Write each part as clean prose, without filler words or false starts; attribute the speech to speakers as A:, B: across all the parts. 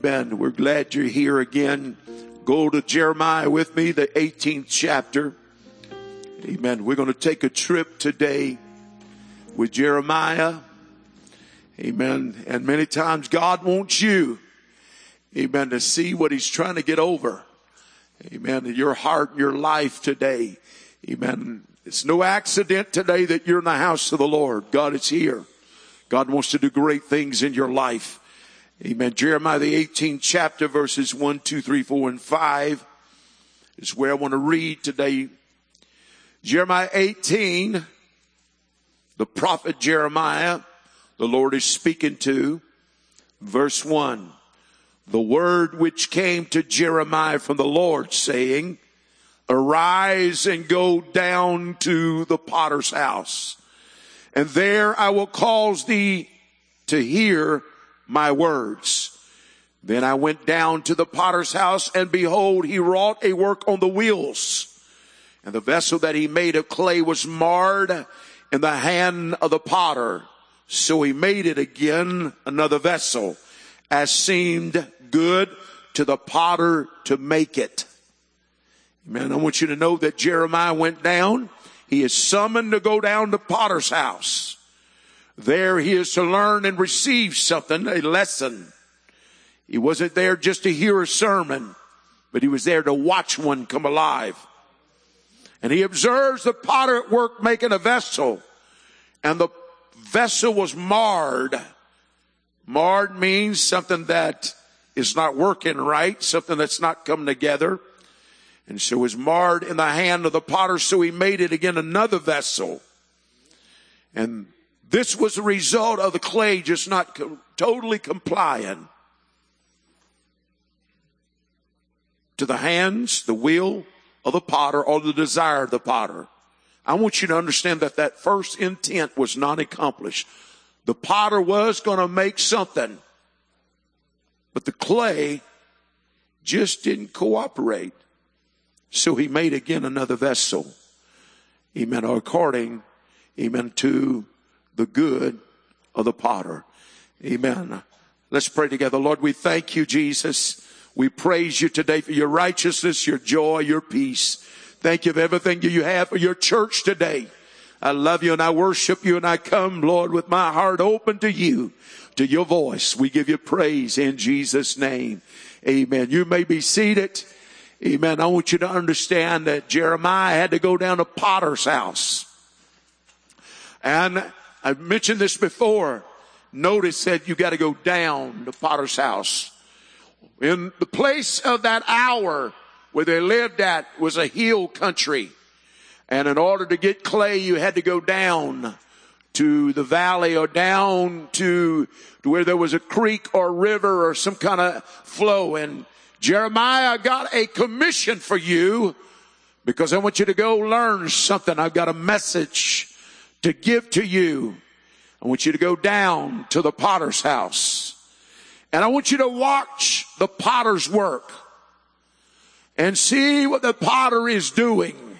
A: Ben, we're glad you're here again. Go to Jeremiah with me, the 18th chapter. Amen. We're going to take a trip today with Jeremiah. Amen. And many times God wants you, amen, to see what he's trying to get over. Amen. In your heart, in your life today. Amen. It's no accident today that you're in the house of the Lord. God is here. God wants to do great things in your life. Amen. Jeremiah, the 18th chapter, verses 1, 2, 3, 4, and 5 is where I want to read today. Jeremiah 18, the prophet Jeremiah, the Lord is speaking to. Verse 1, the word which came to Jeremiah from the Lord, saying, arise and go down to the potter's house, and there I will cause thee to hear my words. Then I went down to the potter's house, and behold, he wrought a work on the wheels. And the vessel that he made of clay was marred in the hand of the potter. So he made it again another vessel, as seemed good to the potter to make it. Amen. I want you to know that Jeremiah went down. He is summoned to go down to potter's house. There he is to learn and receive something, a lesson. He wasn't there just to hear a sermon, but he was there to watch one come alive. And he observes the potter at work making a vessel, and the vessel was marred. Marred means something that is not working right, something that's not coming together. And so it was marred in the hand of the potter, so he made it again another vessel. And this was the result of the clay just not totally complying to the hands, the will of the potter, or the desire of the potter. I want you to understand that that first intent was not accomplished. The potter was going to make something, but the clay just didn't cooperate. So he made again another vessel. Amen. According, amen, to the good of the potter. Amen. Let's pray together. Lord, we thank you, Jesus. We praise you today for your righteousness, your joy, your peace. Thank you for everything you have for your church today. I love you and I worship you, and I come, Lord, with my heart open to you, to your voice. We give you praise in Jesus' name. Amen. You may be seated. Amen. I want you to understand that Jeremiah had to go down to potter's house. And I've mentioned this before. Notice that you got to go down to potter's house. In the place of that hour where they lived at was a hill country. And in order to get clay, you had to go down to the valley or down to where there was a creek or river or some kind of flow. And Jeremiah, got a commission for you because I want you to go learn something. I've got a message to give to you. I want you to go down to the potter's house. And I want you to watch the potter's work and see what the potter is doing.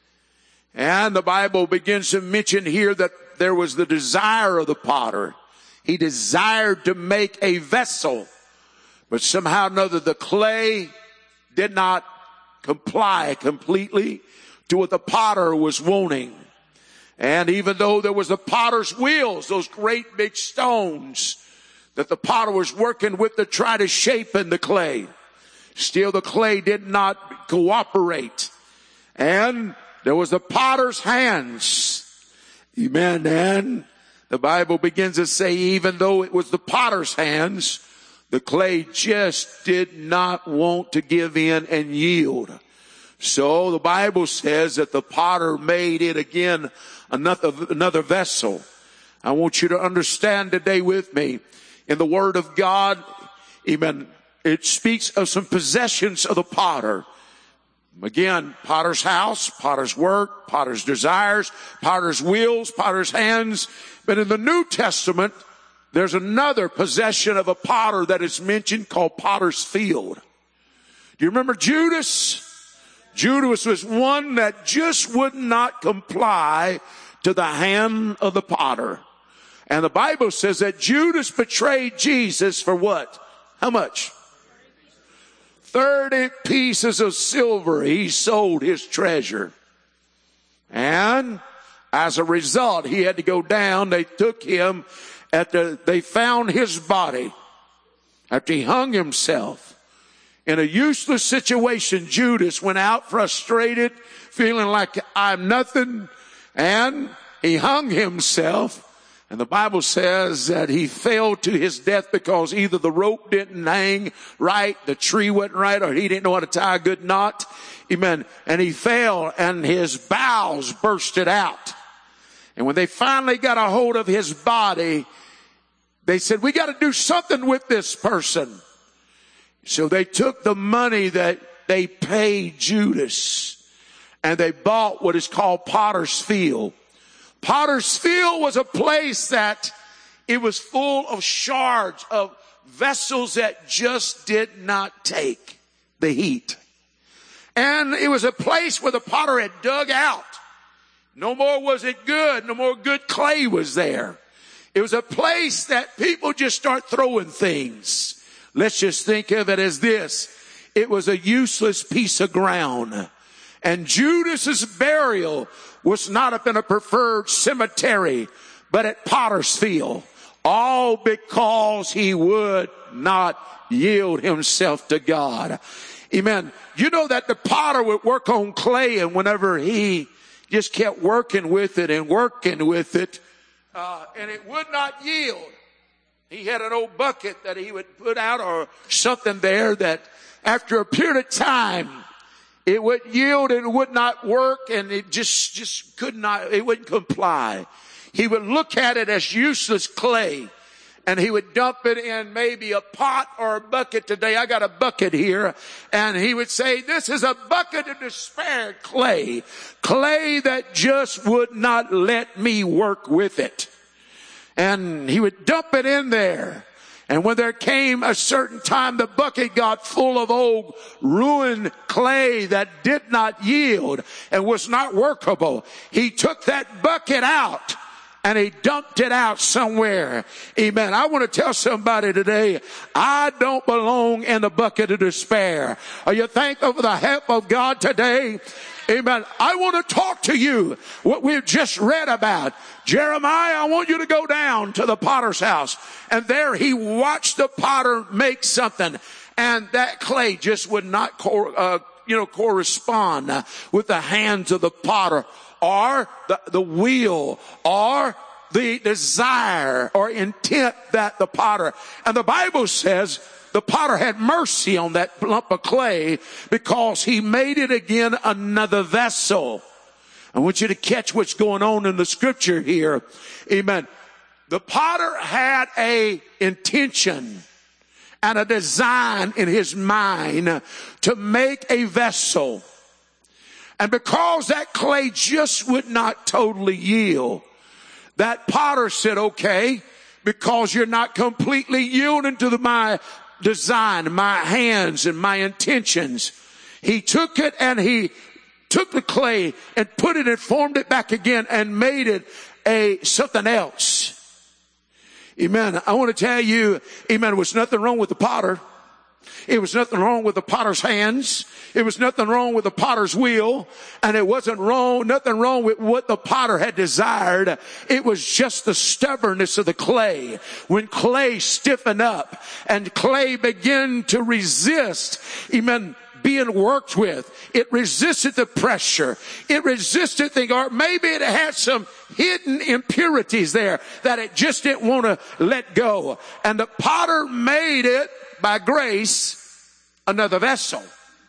A: And the Bible begins to mention here that there was the desire of the potter. He desired to make a vessel, but somehow or another the clay did not comply completely to what the potter was wanting. And even though there was the potter's wheels, those great big stones that the potter was working with to try to shape in the clay, still the clay did not cooperate. And there was the potter's hands. Amen. And the Bible begins to say, even though it was the potter's hands, the clay just did not want to give in and yield. So the Bible says that the potter made it again another vessel. I want you to understand today with me, in the Word of God, amen, it speaks of some possessions of the potter. Again, potter's house, potter's work, potter's desires, potter's wheels, potter's hands. But in the New Testament, there's another possession of a potter that is mentioned called potter's field. Do you remember Judas? Judas was one that just would not comply to the hand of the potter. And the Bible says that Judas betrayed Jesus for what? How much? 30 pieces of silver. He sold his treasure. And as a result, he had to go down. They took him they found his body after he hung himself. In a useless situation, Judas went out frustrated, feeling like I'm nothing, and he hung himself. And the Bible says that he fell to his death because either the rope didn't hang right, the tree wasn't right, or he didn't know how to tie a good knot. Amen. And he fell and his bowels bursted out. And when they finally got a hold of his body, they said, we got to do something with this person. So they took the money that they paid Judas and they bought what is called Potter's Field. Potter's Field was a place that it was full of shards of vessels that just did not take the heat. And it was a place where the potter had dug out. No more was it good. No more good clay was there. It was a place that people just start throwing things. Let's just think of it as this. It was a useless piece of ground. And Judas's burial was not up in a preferred cemetery, but at Potter's Field. All because he would not yield himself to God. Amen. You know that the potter would work on clay, and whenever he just kept working with it and working with it, and it would not yield, he had an old bucket that he would put out or something there that after a period of time, it would yield and it would not work, and it just could not, it wouldn't comply. He would look at it as useless clay, and he would dump it in maybe a pot or a bucket. Today I got a bucket here, and he would say, this is a bucket of despair clay that just would not let me work with it. And he would dump it in there. And when there came a certain time, the bucket got full of old ruined clay that did not yield and was not workable. He took that bucket out and he dumped it out somewhere. Amen. I want to tell somebody today, I don't belong in the bucket of despair. Are you thankful for the help of God today? Amen. I want to talk to you what we've just read about. Jeremiah, I want you to go down to the potter's house. And there he watched the potter make something. And that clay just would not correspond with the hands of the potter, or the will, or the desire or intent that the potter. And the Bible says the potter had mercy on that lump of clay because he made it again another vessel. I want you to catch what's going on in the scripture here. Amen. The potter had a intention and a design in his mind to make a vessel. And because that clay just would not totally yield, that potter said, okay, because you're not completely yielding to my design, my hands and my intentions. He took it and he took the clay and put it and formed it back again and made it something else. Amen. I want to tell you, amen, there was nothing wrong with the potter. It was nothing wrong with the potter's hands. It was nothing wrong with the potter's wheel. And it wasn't nothing wrong with what the potter had desired. It was just the stubbornness of the clay. When clay stiffened up and clay began to resist, amen, being worked with, it resisted the pressure. It resisted things, or maybe it had some hidden impurities there that it just didn't want to let go. And the potter made it, by grace, another vessel.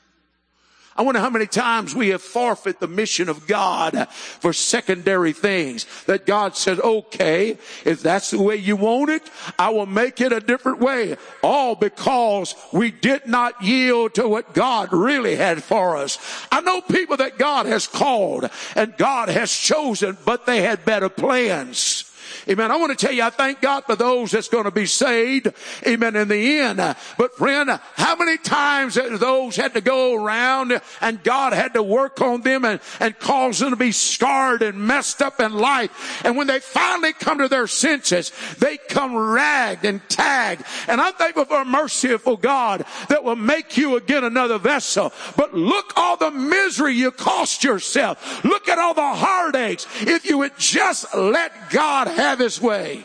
A: I wonder how many times we have forfeited the mission of God for secondary things. That God says, okay, if that's the way you want it, I will make it a different way. All because we did not yield to what God really had for us. I know people that God has called and God has chosen, but they had better plans. Amen. I want to tell you, I thank God for those that's going to be saved. Amen. In the end. But friend, how How many times those had to go around and God had to work on them and cause them to be scarred and messed up in life. And when they finally come to their senses, they come ragged and tagged. And I'm thankful for a merciful God that will make you again another vessel. But look all the misery you cost yourself. Look at all the heartaches if you would just let God have his way.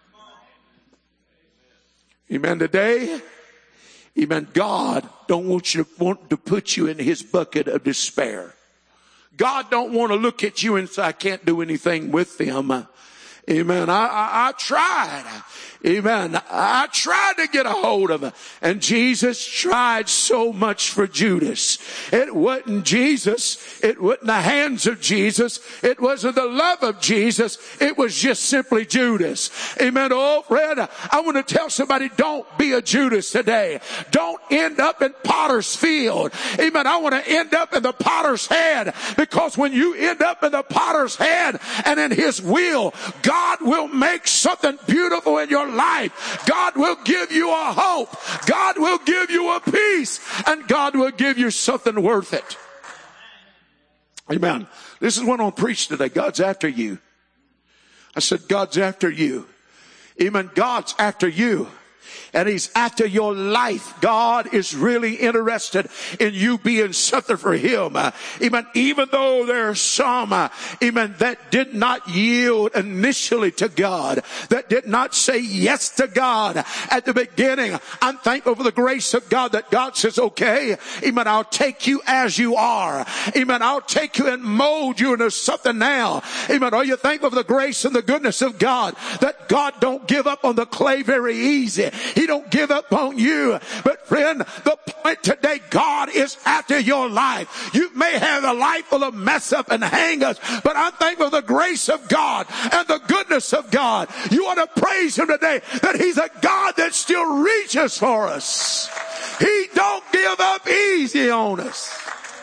A: Amen. Today, amen, God don't want to put you in his bucket of despair. God don't want to look at you and say, I can't do anything with them. Amen. I tried. Amen. I tried to get a hold of it. And Jesus tried so much for Judas. It wasn't Jesus. It wasn't the hands of Jesus. It wasn't the love of Jesus. It was just simply Judas. Amen. Oh, friend, I want to tell somebody, don't be a Judas today. Don't end up in Potter's field. Amen. I want to end up in the Potter's hand, because when you end up in the Potter's hand and in his will, God will make something beautiful in your life. God will give you a hope. God will give you a peace. And God will give you something worth it. Amen. This is what I'm preaching today. God's after you. I said, God's after you. Amen. God's after you. And he's after your life. God is really interested in you being something for him. Amen. Even though there are some, amen, that did not yield initially to God, that did not say yes to God at the beginning, I'm thankful for the grace of God that God says, okay, amen, I'll take you as you are. Amen. I'll take you and mold you into something now. Amen. Are you thankful for the grace and the goodness of God, that God don't give up on the clay very easy? He don't give up on you. But friend, the point today, God is after your life. You may have a life full of mess up and hang-ups, but I'm thankful for the grace of God and the goodness of God. You ought to praise him today that he's a God that still reaches for us. He don't give up easy on us.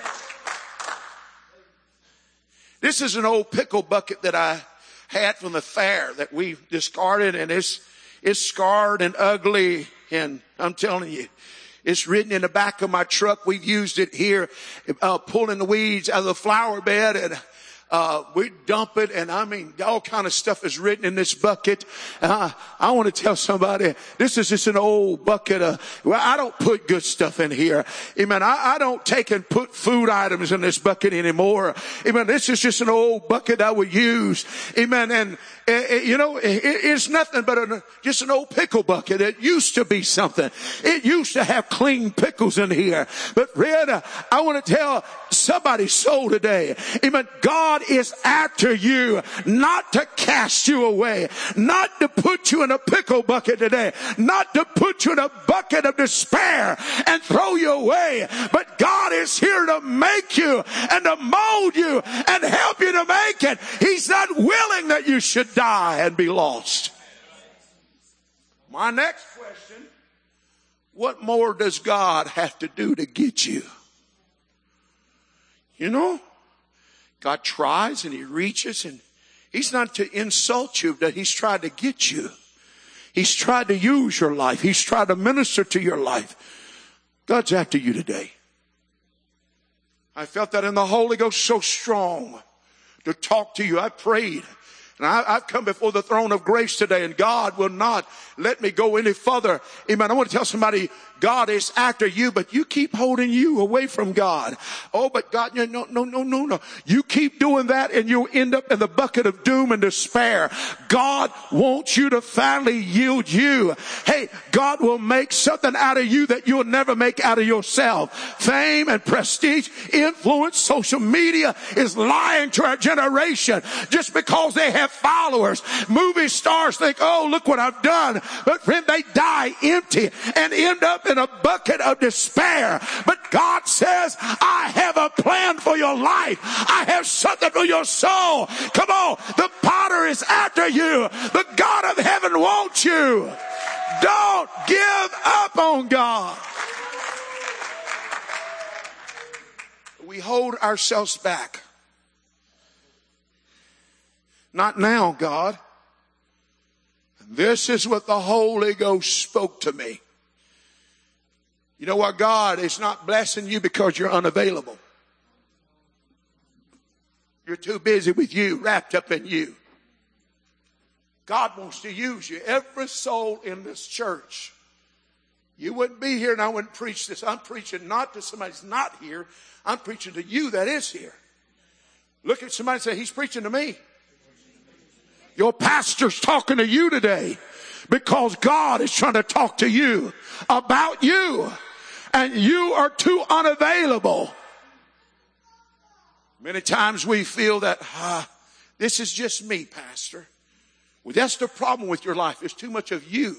A: This is an old pickle bucket that I had from the fair that we discarded, and it's scarred and ugly, and I'm telling you, it's written in the back of my truck. We've used it here, pulling the weeds out of the flower bed, and we dump it, and I mean, all kind of stuff is written in this bucket. I want to tell somebody, this is just an old bucket well, I don't put good stuff in here. Amen. I don't take and put food items in this bucket anymore. Amen. This is just an old bucket I would use. Amen. And you know, it's nothing but just an old pickle bucket. It used to be something. It used to have clean pickles in here. But Red, I want to tell somebody's soul today. Amen. God is after you, not to cast you away, not to put you in a pickle bucket today, not to put you in a bucket of despair and throw you away. But God is here to make you and to mold you and help you to make it. He's not willing that you should die and be lost. My next question, what more does God have to do to get you? You know, God tries and he reaches, and he's not to insult you, but he's tried to get you. He's tried to use your life. He's tried to minister to your life. God's after you today. I felt that in the Holy Ghost so strong to talk to you. I prayed. And I've come before the throne of grace today, and God will not let me go any further. Amen. I want to tell somebody, God is after you, but you keep holding you away from God. Oh, but God, no. You keep doing that and you'll end up in the bucket of doom and despair. God wants you to finally yield you. Hey, God will make something out of you that you'll never make out of yourself. Fame and prestige, influence, social media is lying to our generation just because they have followers. Movie stars think, oh, look what I've done. But friend, they die empty and end up in a bucket of despair. But God says, I have a plan for your life. I have something for your soul. Come on. The potter is after you. The God of heaven wants you. Don't give up on God. We hold ourselves back. Not now, God. This is what the Holy Ghost spoke to me. You know what? God is not blessing you because you're unavailable. You're too busy with you, wrapped up in you. God wants to use you. Every soul in this church. You wouldn't be here and I wouldn't preach this. I'm preaching not to somebody who's not here. I'm preaching to you that is here. Look at somebody and say, he's preaching to me. Your pastor's talking to you today because God is trying to talk to you about you. And you are too unavailable. Many times we feel that, this is just me, Pastor. Well, that's the problem with your life. There's too much of you.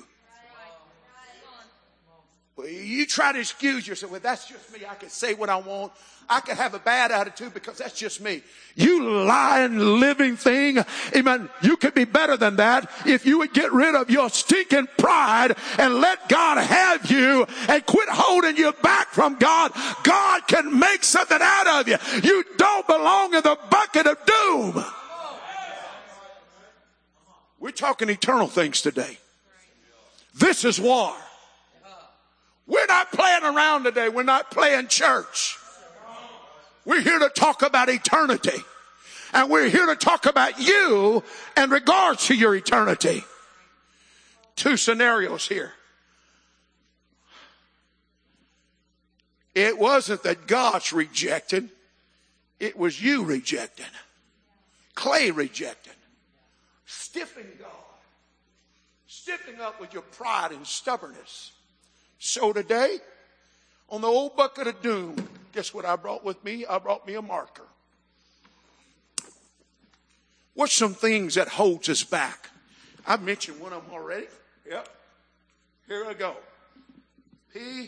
A: Well, you try to excuse yourself. Well, that's just me. I can say what I want. I can have a bad attitude because that's just me. You lying, living thing. Amen. You could be better than that if you would get rid of your stinking pride and let God have you and quit holding you back from God. God can make something out of you. You don't belong in the bucket of doom. We're talking eternal things today. This is war. We're not playing around today. We're not playing church. We're here to talk about eternity. And we're here to talk about you in regards to your eternity. Two scenarios here. It wasn't that God's rejected. It was you rejected. Clay rejected. Stiffing God. Stiffing up with your pride and stubbornness. So today, on the old bucket of doom, guess what I brought with me? I brought me a marker. What's some things that holds us back? I've mentioned one of them already. Yep. Here we go. P-R-I-D-E.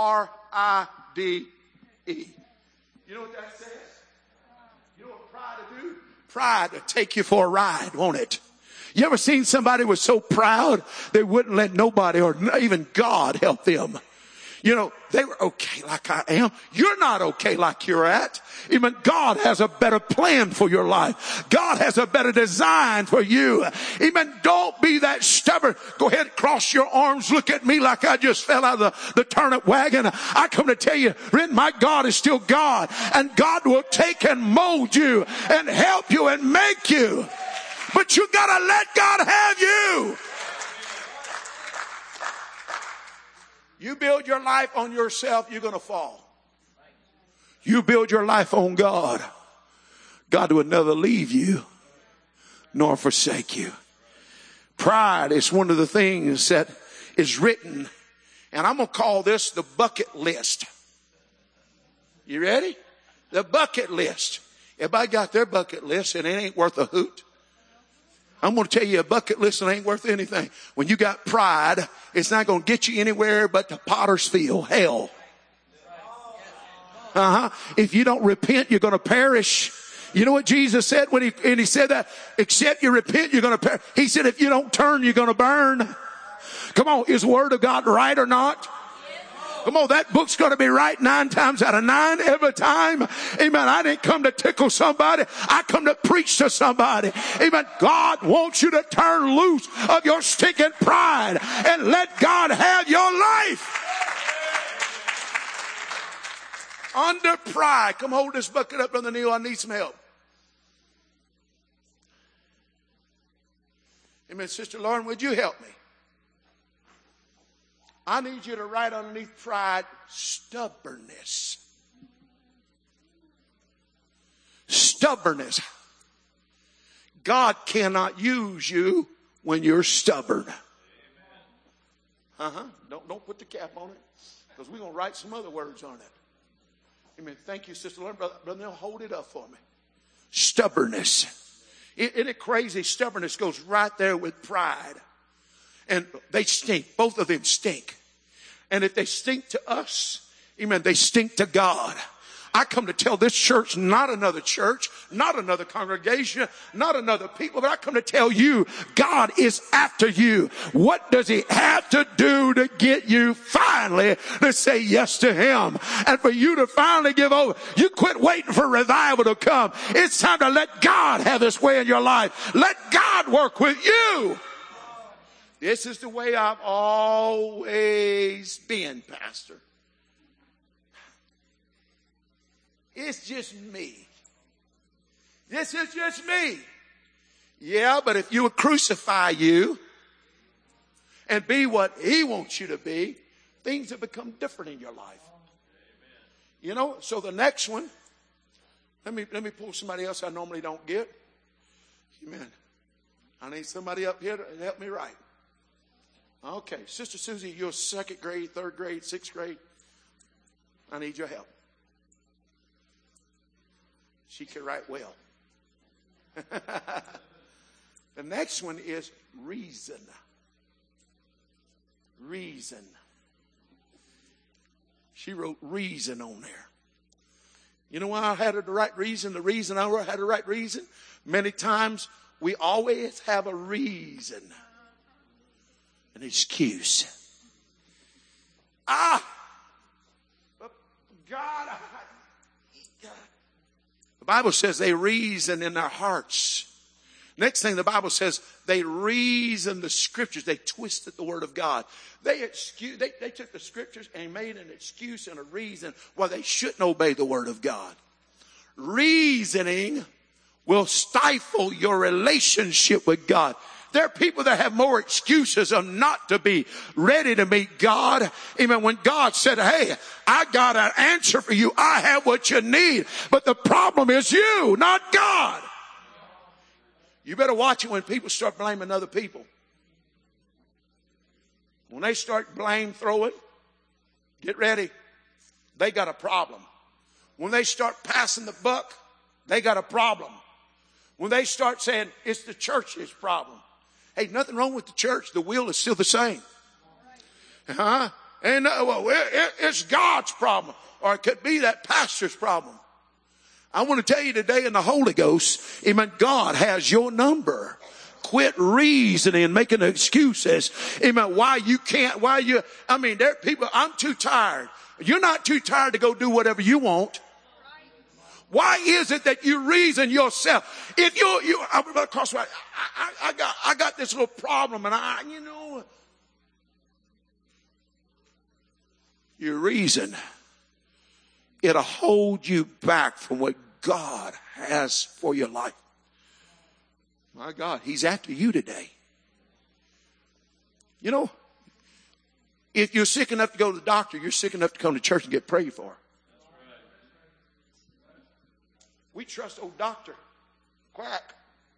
A: You know what that says? You know what pride will do? Pride will take you for a ride, won't it? You ever seen somebody was so proud they wouldn't let nobody or even God help them? You know, they were okay like I am. You're not okay like you're at. Even God has a better plan for your life. God has a better design for you. Even don't be that stubborn. Go ahead, cross your arms. Look at me like I just fell out of the turnip wagon. I come to tell you, friend, my God is still God. And God will take and mold you and help you and make you. But you gotta let God have you. You build your life on yourself, you're going to fall. You build your life on God, God will never leave you nor forsake you. Pride is one of the things that is written, and I'm going to call this the bucket list. You ready? The bucket list. Everybody got their bucket list, and it ain't worth a hoot. I'm going to tell you a bucket list that ain't worth anything. When you got pride, it's not going to get you anywhere but the potter's field, hell. If you don't repent, you're going to perish. You know what Jesus said when he said that? Except you repent, you're going to perish. He said if you don't turn, you're going to burn. Come on, is the word of God right or not? Come on, that book's going to be right 9 times out of 9 every time. Amen. I didn't come to tickle somebody. I come to preach to somebody. Amen. God wants you to turn loose of your stinking pride and let God have your life. Under pride. Come hold this bucket up, Brother Neil. I need some help. Amen. Sister Lauren, would you help me? I need you to write underneath pride, stubbornness. Stubbornness. God cannot use you when you're stubborn. Don't put the cap on it, because we're going to write some other words on it. Amen. Thank you, Sister Lauren. Brother Neil, hold it up for me. Stubbornness. Isn't it crazy? Stubbornness goes right there with pride. And they stink. Both of them stink. And if they stink to us, amen, they stink to God. I come to tell this church, not another church, not another congregation, not another people, but I come to tell you, God is after you. What does he have to do to get you finally to say yes to him? And for you to finally give over. You quit waiting for revival to come. It's time to let God have his way in your life. Let God work with you. This is the way I've always been, Pastor. it's just me. This is just me. Yeah, but if you would crucify you and be what he wants you to be, things have become different in your life. You know, so the next one, let me pull somebody else I normally don't get. Amen. I need somebody up here to help me write. Okay, Sister Susie, you're second grade, third grade, sixth grade. I need your help. She can write well. The next one is reason. Reason. She wrote reason on there. You know why I had the right reason? The reason I had the right reason? Many times we always have a reason. An excuse. But God. The Bible says they reason in their hearts. Next thing the Bible says, they reason the scriptures. They twisted the word of God. They took the scriptures and made an excuse and a reason why they shouldn't obey the word of God. Reasoning will stifle your relationship with God. There are people that have more excuses of not to be ready to meet God. Even when God said, hey, I got an answer for you. I have what you need. But the problem is you, not God. You better watch it when people start blaming other people. When they start blame throwing, get ready. They got a problem. When they start passing the buck, they got a problem. When they start saying it's the church's problem. Hey, nothing wrong with the church. The will is still the same. It's God's problem. Or it could be that pastor's problem. I want to tell you today in the Holy Ghost, amen, God has your number. Quit reasoning and making excuses. Amen. There are people, I'm too tired. You're not too tired to go do whatever you want. Why is it that you reason yourself? If I got this little problem and your reason, it'll hold you back from what God has for your life. My God, he's after you today. You know, if you're sick enough to go to the doctor, you're sick enough to come to church and get prayed for. We trust old Dr. Quack.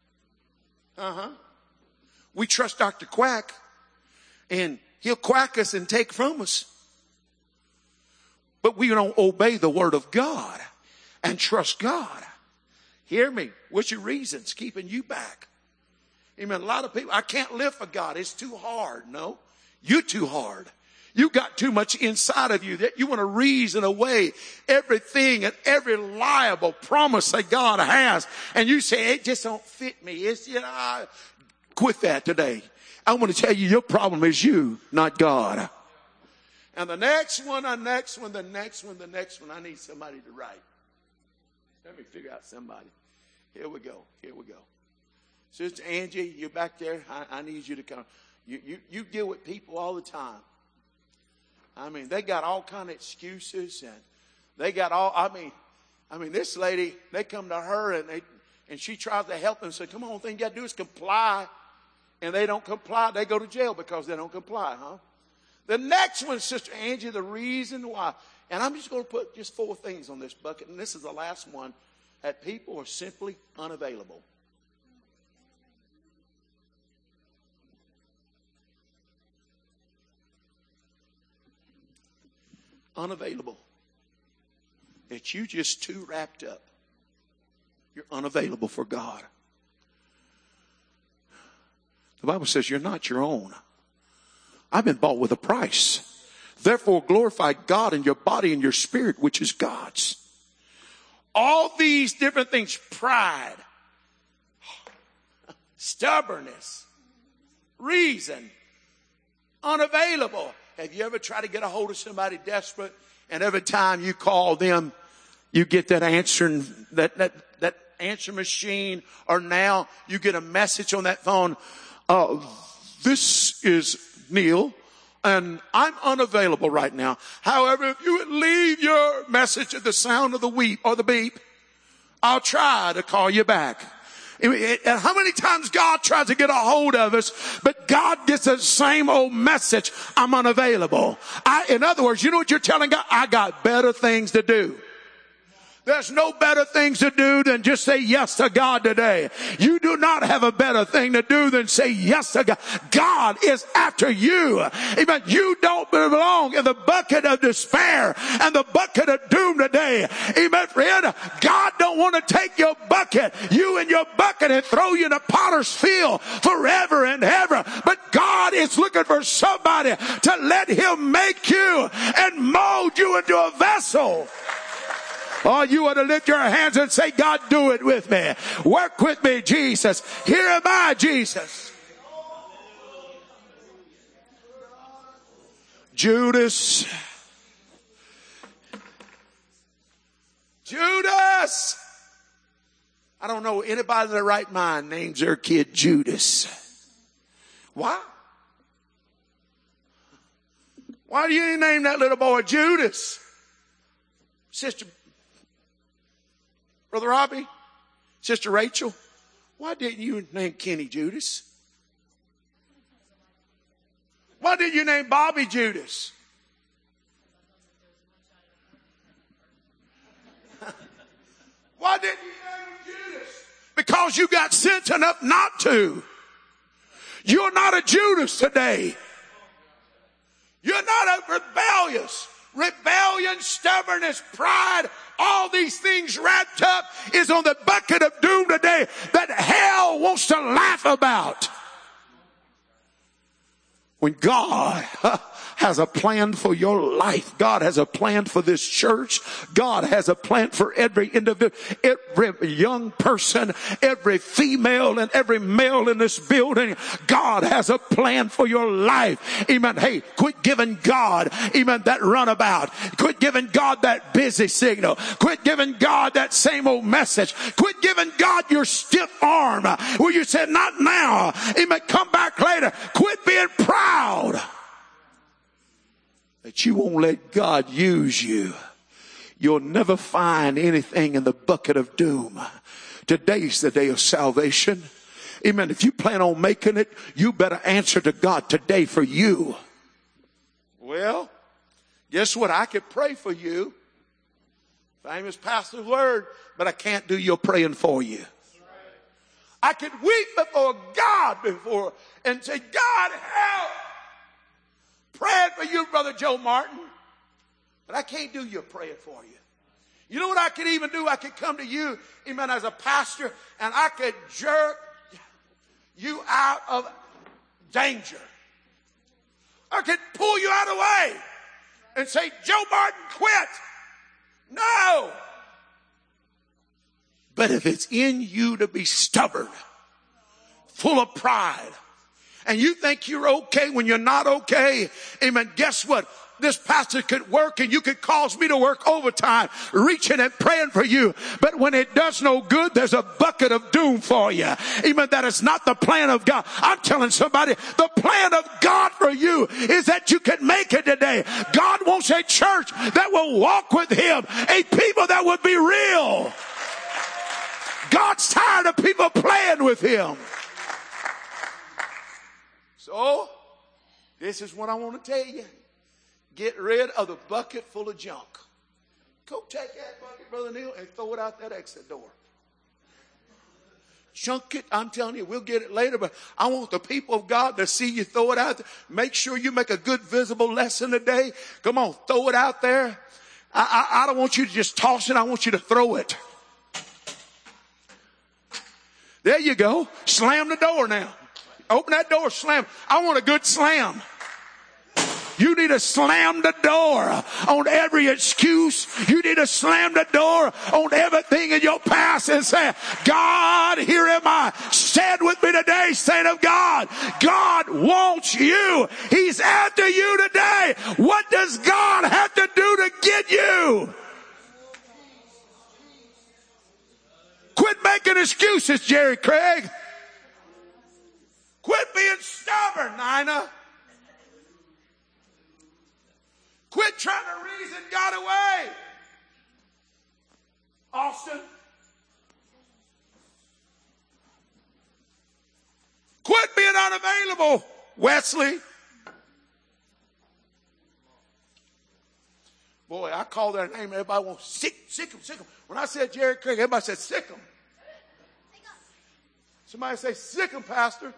A: We trust Dr. Quack, and he'll quack us and take from us. But we don't obey the word of God and trust God. Hear me. What's your reasons keeping you back? Amen. A lot of people, I can't live for God. It's too hard. No, you're too hard. You got too much inside of you that you want to reason away everything and every liable promise that God has. And you say, it just don't fit me. It's, quit that today. I want to tell you, your problem is you, not God. And the next one, I need somebody to write. Let me figure out somebody. Here we go. Sister Angie, you're back there. I need you to come. You deal with people all the time. I mean, they got all kind of excuses, and they got all. I mean, this lady, they come to her and she tries to help them and say, "Come on, thing you got to do is comply," and they don't comply. They go to jail because they don't comply, huh? The next one, Sister Angie, the reason why, and I'm just going to put just 4 things on this bucket, and this is the last one, that people are simply unavailable. Unavailable. That you just too wrapped up. You're unavailable for God. The Bible says you're not your own. I've been bought with a price. Therefore glorify God in your body and your spirit, which is God's. All these different things, pride, stubbornness, reason, unavailable. Have you ever tried to get a hold of somebody desperate, and every time you call them, you get that answer, and that answer machine, or now you get a message on that phone, this is Neil, and I'm unavailable right now. However, if you would leave your your message at the sound of the weep or the beep, I'll try to call you back. And how many times God tries to get a hold of us, but God gets the same old message, I'm unavailable. In other words, you know what you're telling God? I got better things to do. There's no better things to do than just say yes to God today. You do not have a better thing to do than say yes to God. God is after you. Amen. You don't belong in the bucket of despair and the bucket of doom today. Amen, friend. God don't want to take your bucket, you and your bucket, and throw you in a potter's field forever and ever. But God is looking for somebody to let him make you and mold you into a vessel. Oh, you ought to lift your hands and say, God, do it with me. Work with me, Jesus. Here am I, Jesus. Judas. I don't know anybody in their right mind names their kid Judas. Why? Why do you name that little boy Judas? Sister Brother Robbie, Sister Rachel, why didn't you name Kenny Judas? Why didn't you name Bobby Judas? Why didn't you name him Judas? Because you got sense enough not to. You're not a Judas today. You're not a rebellious. Rebellion, stubbornness, pride, all these things wrapped up is on the bucket of doom today that hell wants to laugh about. When God has a plan for your life, God has a plan for this church, God has a plan for every individual, every young person, every female and every male in this building. God has a plan for your life. Amen. Hey, quit giving God, amen, that runabout. Quit giving God that busy signal. Quit giving God that same old message. Quit giving God your stiff arm where you said, not now. Amen. Come back later. Quit being proud that you won't let God use you. You'll never find anything in the bucket of doom. Today's the day of salvation. Amen. If you plan on making it, you better answer to God today for you. Well, guess what? I could pray for you. Famous pastor's word, but I can't do your praying for you. I could weep before God and say, God, help. Praying for you, Brother Joe Martin. But I can't do your praying for you. You know what I could even do? I could come to you, amen, as a pastor, and I could jerk you out of danger. I could pull you out of the way and say, Joe Martin, quit. No. But if it's in you to be stubborn, full of pride, and you think you're okay when you're not okay, amen, guess what? This pastor could work and you could cause me to work overtime, reaching and praying for you. But when it does no good, there's a bucket of doom for you. Amen. That is not the plan of God. I'm telling somebody, the plan of God for you is that you can make it today. God wants a church that will walk with him, a people that would be real. God's tired of people playing with him. So, this is what I want to tell you. Get rid of the bucket full of junk. Go take that bucket, Brother Neil, and throw it out that exit door. Chunk it. I'm telling you, we'll get it later, but I want the people of God to see you throw it out there. Make sure you make a good visible lesson today. Come on, throw it out there. I don't want you to just toss it. I want you to throw it. There you go. Slam the door now. Open that door, slam. I want a good slam. You need to slam the door on every excuse. You need to slam the door on everything in your past and say, God, here am I. Stand with me today, saint of God. God wants you. He's after you today. What does God have to do to get you? Quit making excuses, Jerry Craig. Quit being stubborn, Nina. Quit trying to reason God away. Austin. Quit being unavailable, Wesley. Boy, I call their name. Everybody wants sick them. When I said Jerry Craig, everybody said sick them. Somebody say sick them, Pastor.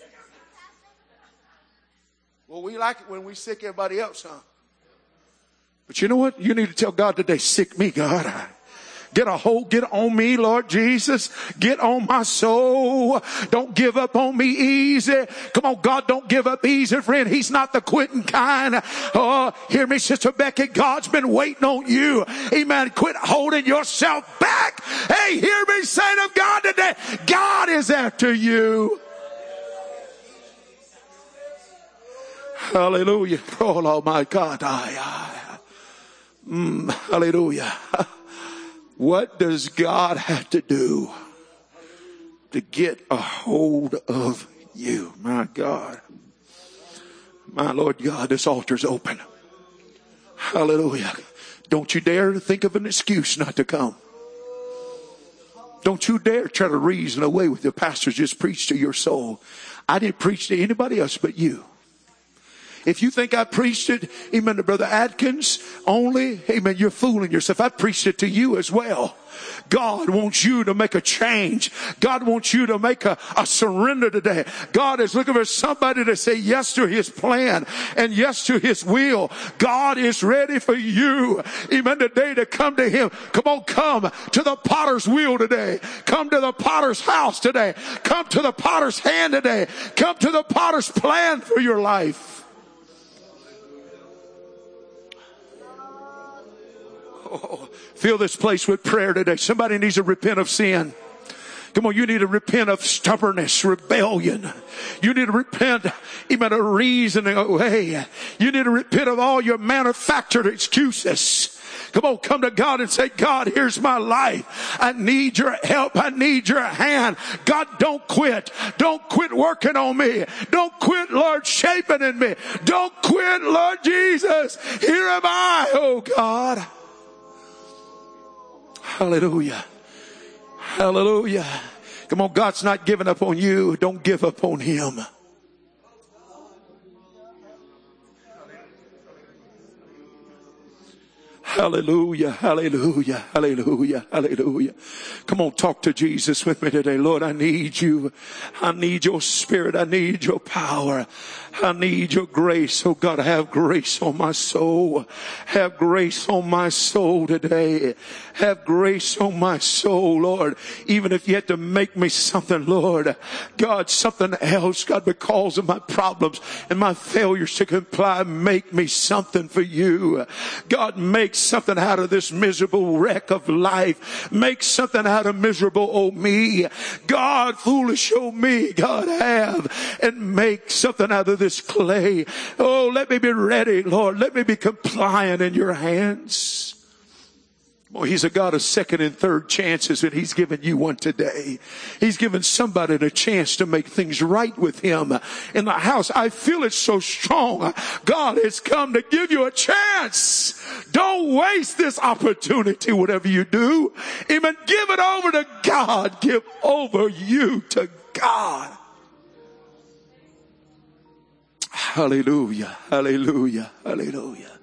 A: Well, we like it when we sick everybody else, huh? But you know what? You need to tell God today, sick me, God. Get on me, Lord Jesus. Get on my soul. Don't give up on me easy. Come on, God, don't give up easy, friend. He's not the quitting kind. Oh, hear me, Sister Becky. God's been waiting on you. Amen. Quit holding yourself back. Hey, hear me, saint of God today. God is after you. Hallelujah. Oh my God. Hallelujah. What does God have to do to get a hold of you? My God. My Lord God, this altar's open. Hallelujah. Don't you dare think of an excuse not to come. Don't you dare try to reason away with the pastor just preached to your soul. I didn't preach to anybody else but you. If you think I preached it, amen, to Brother Atkins only, amen, you're fooling yourself. I preached it to you as well. God wants you to make a change. God wants you to make a surrender today. God is looking for somebody to say yes to his plan and yes to his will. God is ready for you, amen, today to come to him. Come on, come to the potter's wheel today. Come to the potter's house today. Come to the potter's hand today. Come to the potter's plan for your life. Oh, fill this place with prayer today. Somebody needs to repent of sin. Come on, you need to repent of stubbornness, rebellion. You need to repent even of reasoning away. You need to repent of all your manufactured excuses. Come on, come to God and say, God, here's my life. I need your help. I need your hand. God, don't quit. Don't quit working on me. Don't quit, Lord, shaping in me. Don't quit, Lord Jesus. Here am I, oh God. Hallelujah. Hallelujah. Come on, God's not giving up on you. Don't give up on him. Hallelujah, hallelujah, hallelujah, hallelujah. Come on, talk to Jesus with me today. Lord, I need you. I need your spirit. I need your power. I need your grace. Oh God, have grace on my soul. Have grace on my soul today. Have grace on my soul, Lord. Even if you had to make me something, Lord. God, something else, God, because of my problems and my failures to comply, make me something for you. God, make something out of this miserable wreck of life. Make something out of miserable old me. God, foolish old me, God, have and make something out of this clay. Oh, let me be ready, Lord. Let me be compliant in your hands. Well, he's a God of second and third chances, and he's given you one today. He's given somebody the chance to make things right with him in the house. I feel it so strong. God has come to give you a chance. Don't waste this opportunity, whatever you do. Even give it over to God. Give over you to God. Hallelujah, hallelujah, hallelujah.